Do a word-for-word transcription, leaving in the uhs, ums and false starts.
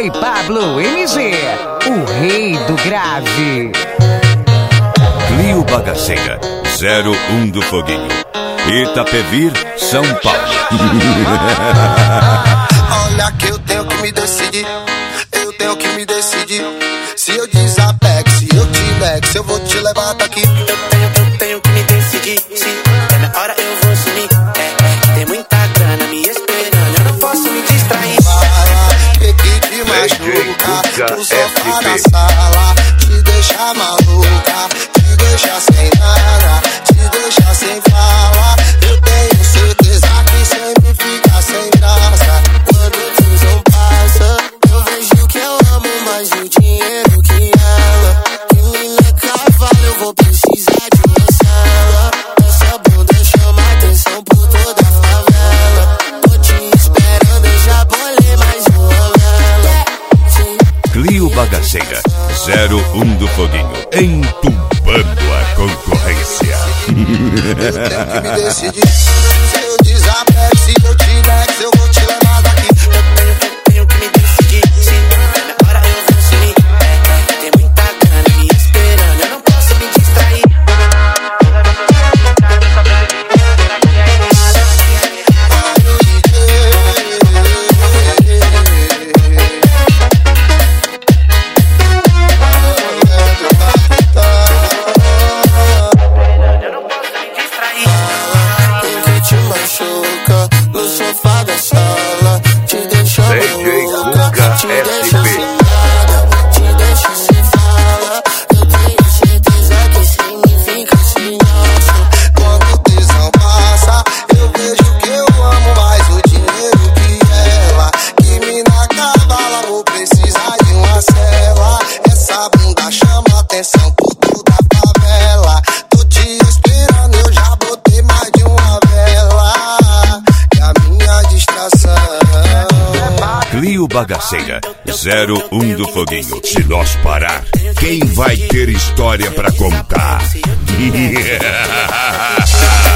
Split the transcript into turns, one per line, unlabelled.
J Pablo M G, o rei do grave.
Clio Bagaceira, zero um do Foguinho, Itapevir, São Paulo.
Olha que eu tenho que me decidir, eu tenho que me decidir. Se eu desapego, se eu te nego, se eu vou te levar daqui.
Eu tenho, eu tenho que me decidir, se é na hora eu vou sumir. É, tem muita grana me esperando, eu não posso me distrair.
Que que te machuca, o sofá na sala te deixa maluca, te deixa sem nada, te deixa sem fala. Eu tenho certeza que sempre fica sem graça. Quando a visão passa, eu vejo que eu amo mais o dinheiro que ela. Que mina cavalo, eu vou precisar de uma sala. Essa bunda chama atenção por toda a favela. Tô te esperando, eu já bolei mais uma vela.
Clio Bagaceira, zero um do Foguinho, entubando a concorrência.
Eu tenho que me decidir. Se eu desapego, se eu te nego, se eu vou te levar daqui.
Eu tenho, eu tenho que me decidir, se na hora eu vou sumir. É, tem muita grana me esperando, eu não posso me distrair.
No sofá da sala, te deixa maluca, te deixa sem nada, te deixa sem fala. Eu tenho certeza que sem mim fica sem graça. Quando o tesão passa, eu vejo que eu amo mais o dinheiro que ela. Que mina cavala, vou precisar de uma cela. Essa bunda chama atenção por toda a favela. Tô te esperando, eu já botei mais de uma vela.
Clio Bagaceira, zero um do Foguinho. Se nós parar, quem vai ter história pra contar?